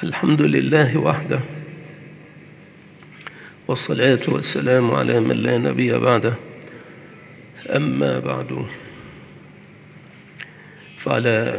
الحمد لله وحده، والصلاة والسلام على من لا نبي بعده. أما بعد، فعلى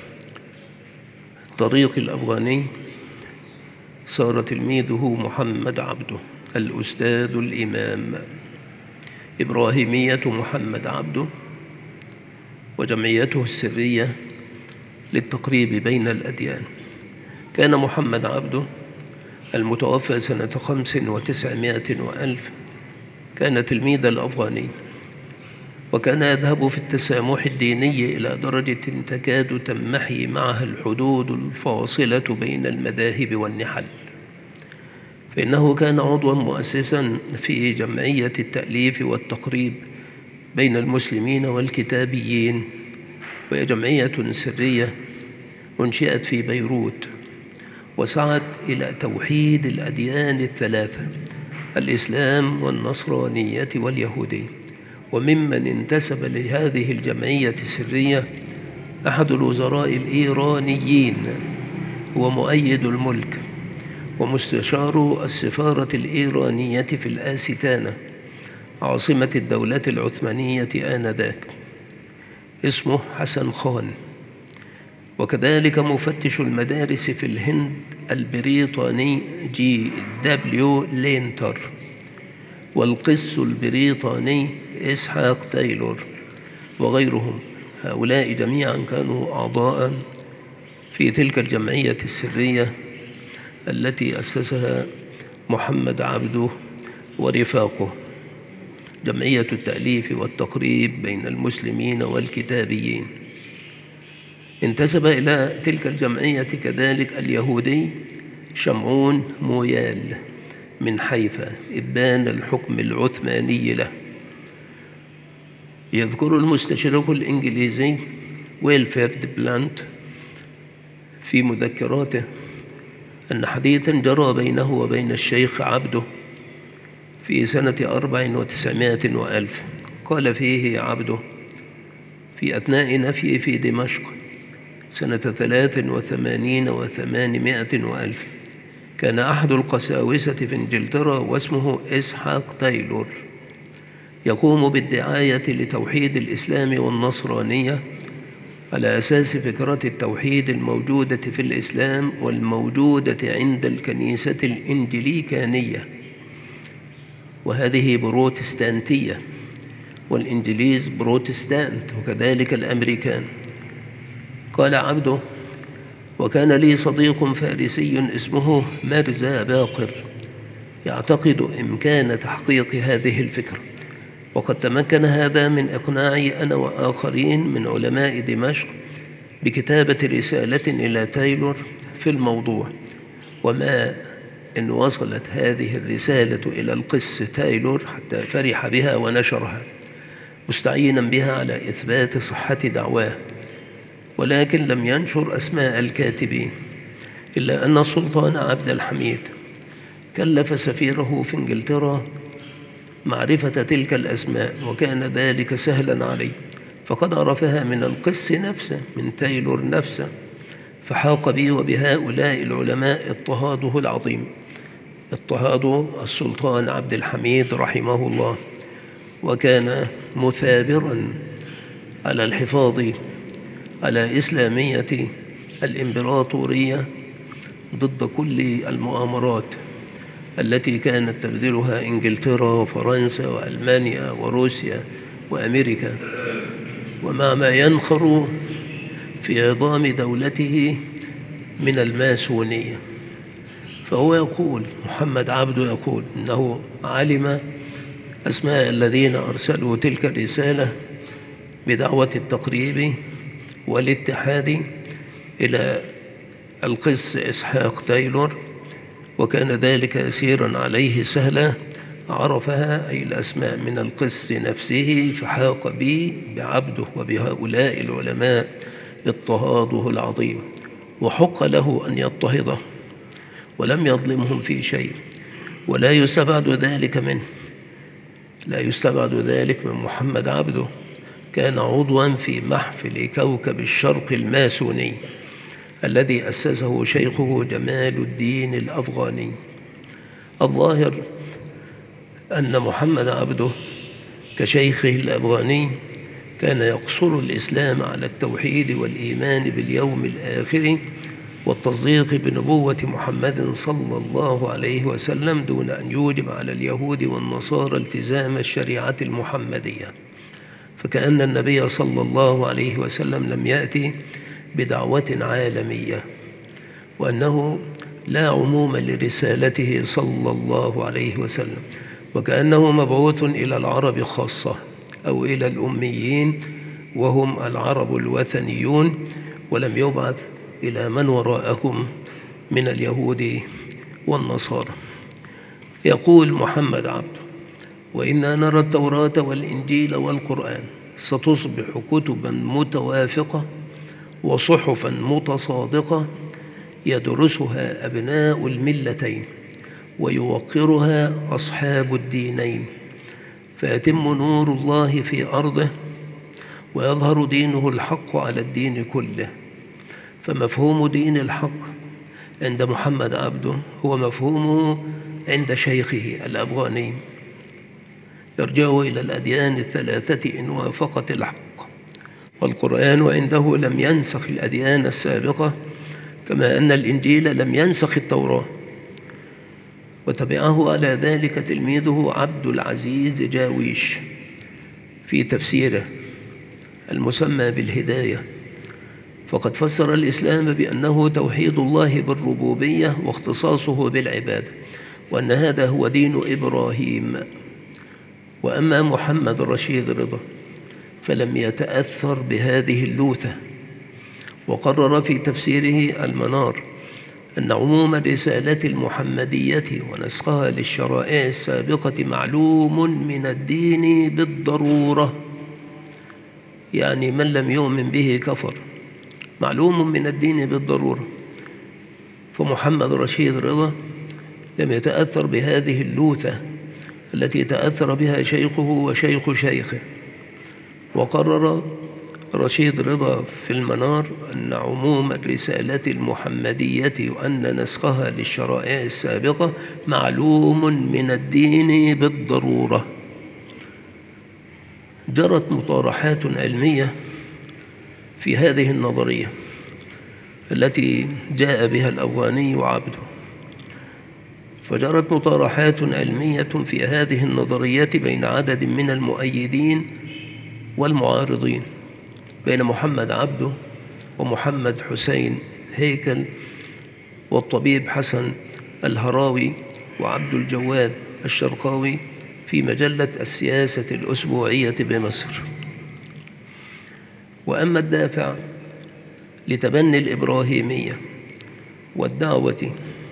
طريق الأفغاني صار تلميذه محمد عبده الأستاذ الإمام إبراهيمية محمد عبده وجمعيته السرية للتقريب بين الأديان. كان محمد عبده المتوفى سنة 9500 كان تلميذ الأفغاني، وكان يذهب في التسامح الديني إلى درجة تكاد تمحي معها الحدود الفاصلة بين المذاهب والنحل، فإنه كان عضواً مؤسساً في جمعية التأليف والتقريب بين المسلمين والكتابيين، وهي جمعية سرية أنشئت في بيروت وسعت إلى توحيد الأديان الثلاثة: الإسلام والنصرانية واليهودية. وممن انتسب لهذه الجمعية السرية أحد الوزراء الإيرانيين، هو مؤيد الملك ومستشار السفارة الإيرانية في الآستانة عاصمة الدولة العثمانية آنذاك، اسمه حسن خان. وكذلك مفتش المدارس في الهند البريطاني G.W. لينتر، والقس البريطاني إسحاق تايلور، وغيرهم. هؤلاء جميعا كانوا أعضاء في تلك الجمعية السرية التي أسسها محمد عبده ورفاقه، جمعية التأليف والتقريب بين المسلمين والكتابيين. انتسب إلى تلك الجمعية كذلك اليهودي شمعون مويال من حيفا، إبان الحكم العثماني له. يذكر المستشرق الإنجليزي ويلفرد بلانت في مذكراته أن حديثاً جرى بينه وبين الشيخ عبده في سنة 4900 قال فيه عبده في أثناء نفيه في دمشق سنة 83 كان أحد القساوسة في إنجلترا واسمه إسحاق تايلور يقوم بالدعاية لتوحيد الإسلام والنصرانية على أساس فكرة التوحيد الموجودة في الإسلام والموجودة عند الكنيسة الإنجليكانية، وهذه بروتستانتية، والإنجليز بروتستانت، وكذلك الأمريكان. قال عبده: وكان لي صديق فارسي اسمه مرزا باقر يعتقد إمكان تحقيق هذه الفكرة، وقد تمكن هذا من إقناعي أنا وآخرين من علماء دمشق بكتابة رسالة إلى تايلور في الموضوع. وما إن وصلت هذه الرسالة إلى القس تايلور حتى فرح بها ونشرها مستعينا بها على إثبات صحة دعواه، ولكن لم ينشر أسماء الكاتبين، إلا أن السلطان عبد الحميد كلف سفيره في إنجلترا معرفة تلك الأسماء، وكان ذلك سهلا عليه، فقد عرفها من القس نفسه، من تايلور نفسه، فحاق بي وبهؤلاء العلماء اضطهاده العظيم، اضطهاد السلطان عبد الحميد رحمه الله، وكان مثابرا على الحفاظ على إسلامية الإمبراطورية ضد كل المؤامرات التي كانت تبذلها إنجلترا وفرنسا وألمانيا وروسيا وأمريكا، ومع ما ينخر في عظام دولته من الماسونية. فهو يقول، محمد عبده يقول إنه علم أسماء الذين أرسلوا تلك الرسالة بدعوة التقريب والاتحاد إلى القس إسحاق تايلور، وكان ذلك يسيرا عليه سهلا، عرفها أي الأسماء من القس نفسه، فحاق بي بعبده وبهؤلاء العلماء اضطهاده العظيم، وحق له أن يضطهده ولم يظلمهم في شيء، ولا يستبعد ذلك منه، لا يستبعد ذلك من محمد عبده. كان عضوا في محفل كوكب الشرق الماسوني الذي أسسه شيخه جمال الدين الأفغاني. الظاهر أن محمد عبده كشيخه الأفغاني كان يقصر الإسلام على التوحيد والإيمان باليوم الآخر والتصديق بنبوة محمد صلى الله عليه وسلم، دون أن يوجب على اليهود والنصارى التزام الشريعة المحمدية. فكأن النبي صلى الله عليه وسلم لم يأتي بدعوة عالمية، وأنه لا عموم لرسالته صلى الله عليه وسلم، وكأنه مبعوث إلى العرب خاصة أو إلى الأميين وهم العرب الوثنيون، ولم يبعث إلى من وراءهم من اليهود والنصارى. يقول محمد عبده: وإنا نرى التوراة والإنجيل والقرآن ستصبح كتبا متوافقة وصحفا متصادقة يدرسها أبناء الملتين ويوقرها أصحاب الدينين، فيتم نور الله في أرضه ويظهر دينه الحق على الدين كله. فمفهوم دين الحق عند محمد عبده هو مفهومه عند شيخه الأفغاني، يرجع إلى الأديان الثلاثة إن وافقت الحق، والقرآن عنده لم ينسخ الأديان السابقة، كما أن الإنجيل لم ينسخ التوراة. وتبعه على ذلك تلميذه عبد العزيز جاويش في تفسيره المسمى بالهداية، فقد فسر الإسلام بأنه توحيد الله بالربوبية واختصاصه بالعبادة، وأن هذا هو دين إبراهيم. وأما محمد رشيد رضا فلم يتأثر بهذه اللوثة، وقرر في تفسيره المنار أن عموم الرسالة المحمدية ونسخها للشرائع السابقة معلوم من الدين بالضرورة، يعني من لم يؤمن به كفر، معلوم من الدين بالضرورة. فمحمد رشيد رضا لم يتأثر بهذه اللوثة التي تأثر بها شيخه وشيخ شيخه. وقرر رشيد رضا في المنار أن عموم الرسالة المحمدية وأن نسخها للشرائع السابقة معلوم من الدين بالضرورة. جرت مطارحات علمية في هذه النظرية التي جاء بها الأفغاني وعبده، فجرت مطارحات علمية في هذه النظريات بين عدد من المؤيدين والمعارضين، بين محمد عبده ومحمد حسين هيكل والطبيب حسن الهراوي وعبد الجواد الشرقاوي في مجلة السياسة الأسبوعية بمصر. وأما الدافع لتبني الإبراهيمية والدعوة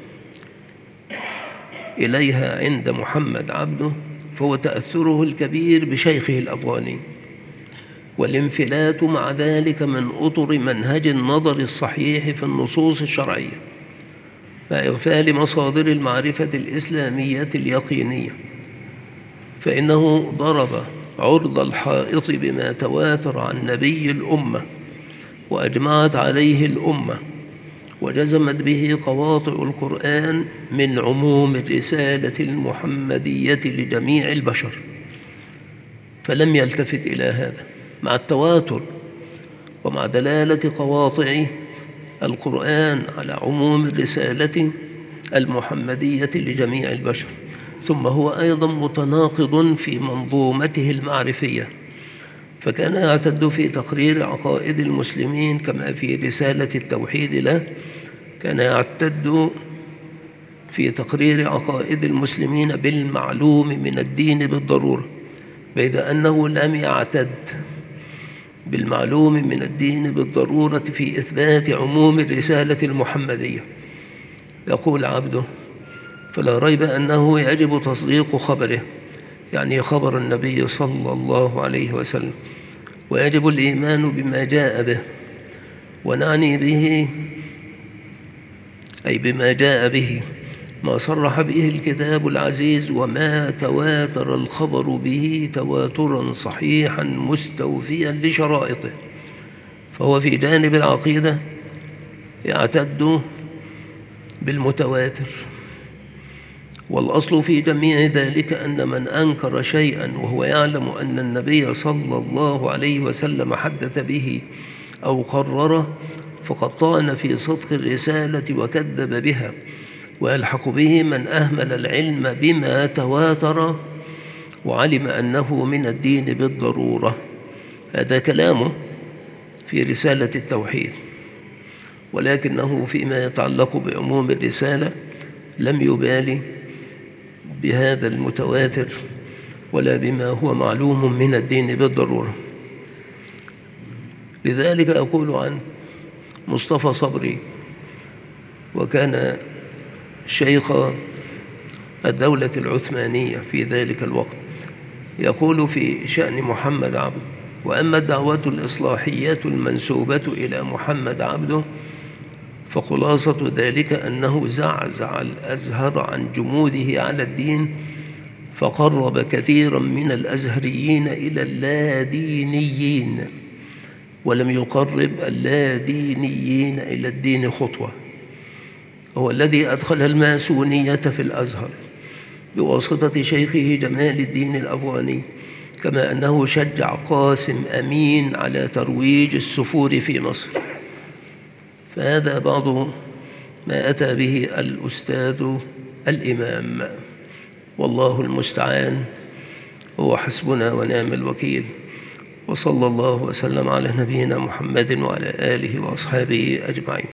إليها عند محمد عبده فهو تأثره الكبير بشيخه الأفغاني، والانفلات مع ذلك من أطر منهج النظر الصحيح في النصوص الشرعية، مع إغفال مصادر المعرفة الإسلامية اليقينية، فإنه ضرب عرض الحائط بما تواتر عن نبي الأمة وأجمعت عليه الأمة وجزمت به قواطع القرآن من عموم الرسالة المحمدية لجميع البشر، فلم يلتفت إلى هذا مع التواتر ومع دلالة قواطع القرآن على عموم الرسالة المحمدية لجميع البشر. ثم هو أيضا متناقض في منظومته المعرفية، فكان يعتد في تقرير عقائد المسلمين كما في رسالة التوحيد له، كان يعتد في تقرير عقائد المسلمين بالمعلوم من الدين بالضرورة، بيد أنه لم يعتد بالمعلوم من الدين بالضرورة في إثبات عموم الرسالة المحمدية. يقول عبده: فلا ريب أنه يجب تصديق خبره، يعني خبر النبي صلى الله عليه وسلم، ويجب الإيمان بما جاء به، ونعني به أي بما جاء به ما صرح به الكتاب العزيز وما تواتر الخبر به تواترا صحيحا مستوفيا لشرائطه. فهو في جانب العقيدة يعتد بالمتواتر. والأصل في جميع ذلك أن من أنكر شيئا وهو يعلم أن النبي صلى الله عليه وسلم حدث به أو قرره فقد طعن في صدق الرسالة وكذب بها، ويلحق به من أهمل العلم بما تواتر وعلم أنه من الدين بالضرورة. هذا كلامه في رسالة التوحيد، ولكنه فيما يتعلق بعموم الرسالة لم يبالي بهذا المتواتر ولا بما هو معلوم من الدين بالضرورة. لذلك أقول عن مصطفى صبري، وكان شيخ الدولة العثمانية في ذلك الوقت، يقول في شأن محمد عبده: وأما الدعوة الإصلاحية المنسوبة إلى محمد عبده فخلاصة ذلك أنه زعزع الأزهر عن جموده على الدين، فقرب كثيرا من الأزهريين إلى اللادينيين، ولم يقرب اللادينيين إلى الدين خطوة. هو الذي أدخل الماسونية في الأزهر بواسطة شيخه جمال الدين الأفغاني، كما أنه شجع قاسم أمين على ترويج السفور في مصر. فهذا بعض ما أتى به الأستاذ الإمام، والله المستعان، هو حسبنا ونعم الوكيل. وصلى الله وسلم على نبينا محمد وعلى آله وأصحابه أجمعين.